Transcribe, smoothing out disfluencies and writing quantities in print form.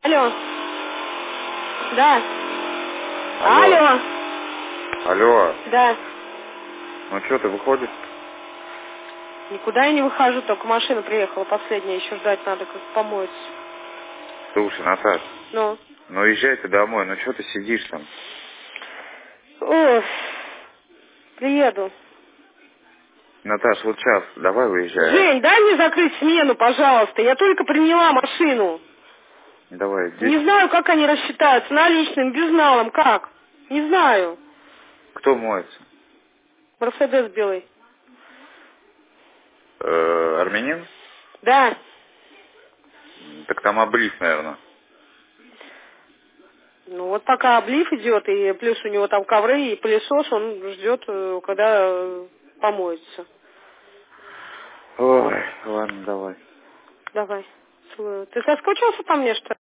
Алло. Да. Алло. Алло. Алло. Да. Ну что, ты выходишь? Никуда я не выхожу, только машина приехала последняя, еще ждать надо, как помоется. Слушай, Наташ, Ну. ну езжай ты домой, ну что ты сидишь там? Ой. Приеду. Наташ, вот сейчас, давай выезжай, а? Жень, дай мне закрыть смену, пожалуйста. Я только приняла машину. Давай, Не знаю, как они рассчитаются, наличным, безналом, как? Не знаю. Кто моется? Мерседес белый. Армянин? Да. Так там облив, наверное. Ну вот пока облив идет, и плюс у него там ковры и пылесос, он ждет, когда помоется. Ой, ладно, давай. Давай. Целую. Ты соскучился по мне, что ли?